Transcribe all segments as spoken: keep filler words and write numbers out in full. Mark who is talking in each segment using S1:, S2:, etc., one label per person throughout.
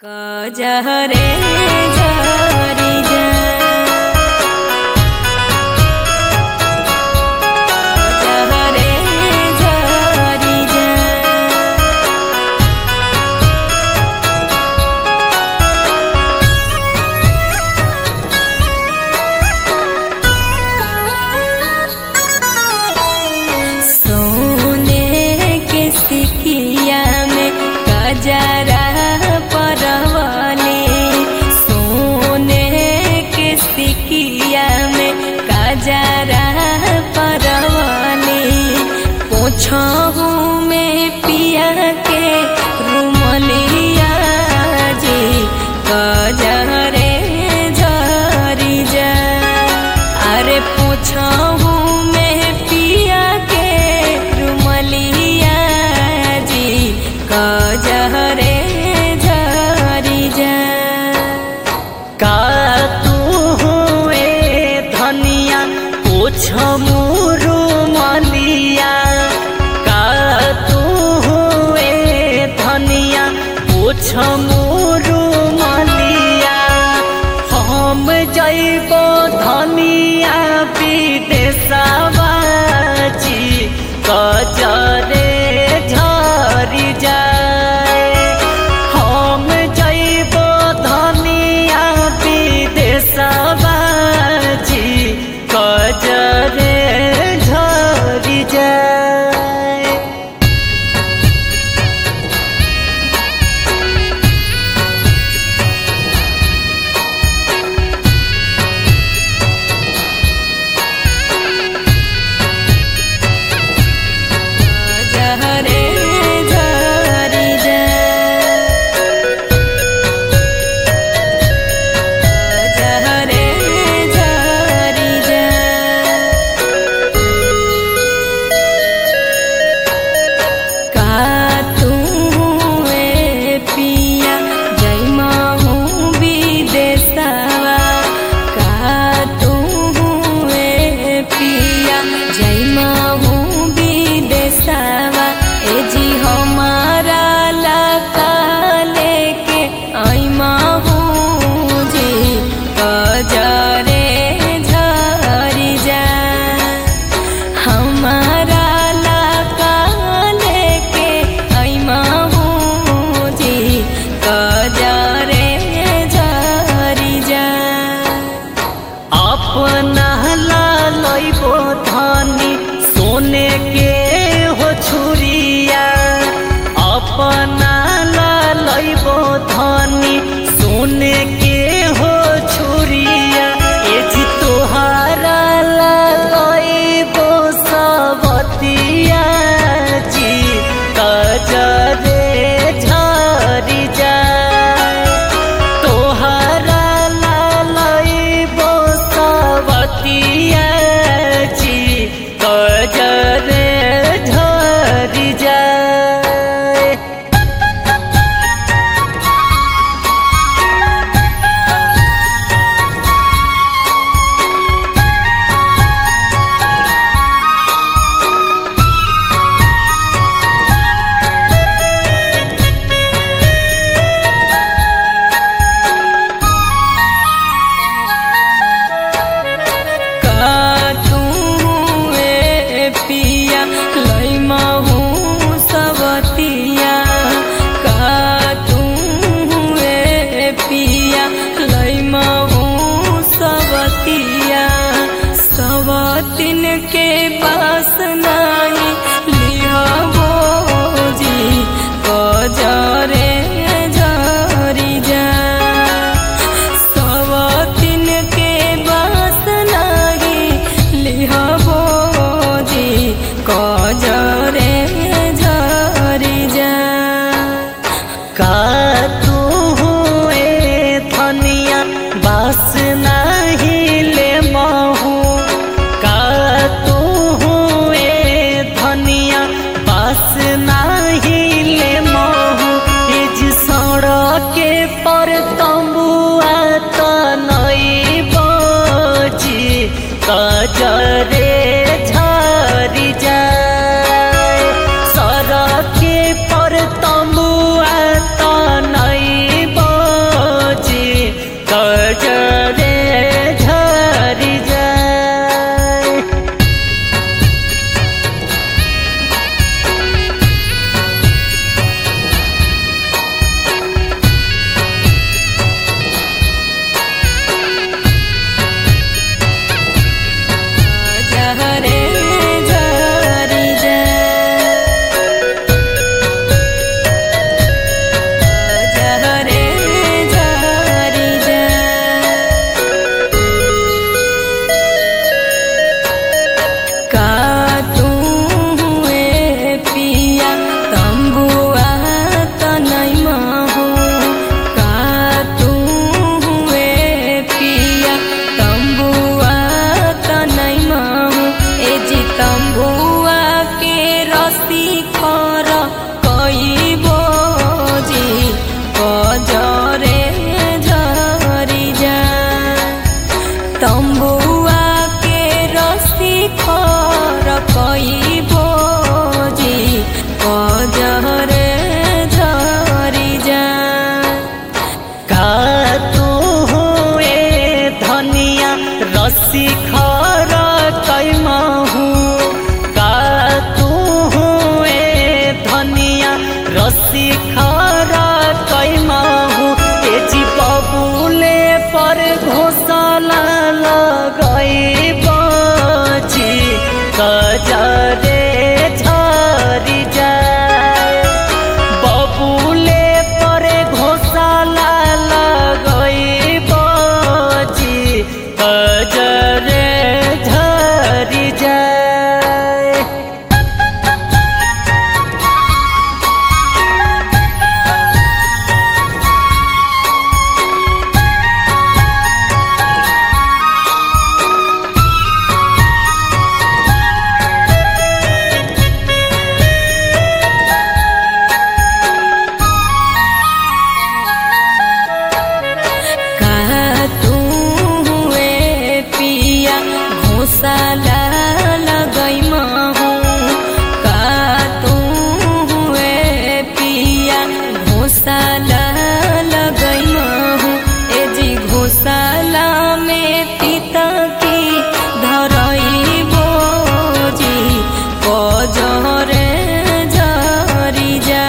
S1: कजहरे झरी जा कजहरे झरी जा सोने के सिकिया में कजरा सिकिया में कजरा परवानी पोछहू में पिया के रुमलिया जी कजहरे झरी जा अरे पोछहू में पिया के रुमलिया जी कजहरे झरी जा
S2: का छमुरु मलिया का तू हुए धनिया छमुरु मलिया हम जइबो धनिया विदेशवा जी कजरे झरी जाए हम जइबो धनिया विदेशवा जी कजरे झरी जाए
S1: कजहरे झरी जा कजहरे झरी जा का तू ए पिया जइमाहू विदेशवा का तू ए पिया जइमाहू विदेशवा ए जी हमारा लका लेके आइमाहू जी कजरे झरी जा हमारा लका लेके आइमाहू जी कजरे झरी जा
S2: अपना लइबो धनी सोने के हो छुरिया अपना लइबो धनी सोने के हो छुरिया ए जी तोहारा लइबो सबतिया जी कजरे झरी जा तोहारा लइबो सबतिया जी कजरे झरी जाए
S1: का तू ए पिया लइमाहू सबतिया का तू ए पिया लइमाहू सबतिया सबतिन के पास नाही लिहबो जी कजरे झरी जा सबतिन के पास नाही लिहबो जी कजरे झरी जा
S2: का तू हुए धनिया बास नहीं ले महू का तू पर घोसला लगाई बाजी कजरे झरी जाए बबुले पर घोसला लगाई बाजी कजरे झरी जाए।
S1: घोसला लगई महू का तू हुए पिया घोसला लगई महू ए जी घोसला में पिता की धरई बोजी कजरे झरी जा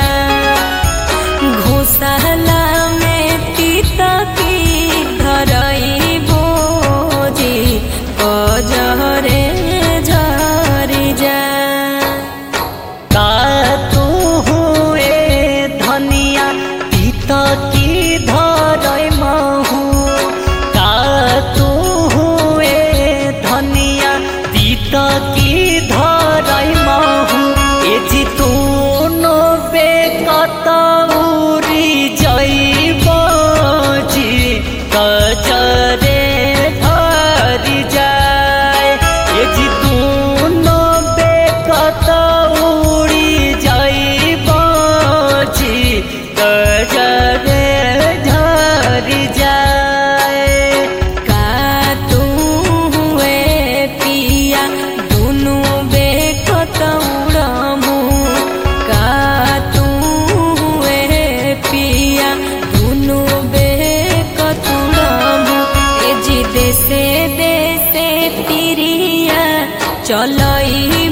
S1: घोसला में पिता की धरई बोजी कजरे झरी जा।
S2: का तू हुए धनिया पिता की धरई महू का तू हुए धनिया पिता की धरई महू ए जी तू नो बेकत उरी जइब जी कजरे झरी जाए ए जी तू नो बेकत उड़ी जइब जी कजरे झरी जाए।
S1: का तू हुए पिया दुनु बेकत उड़मु का तू हुए पिया दुनु बेकत उड़मु ए जी देशे देशे पिरिया चलई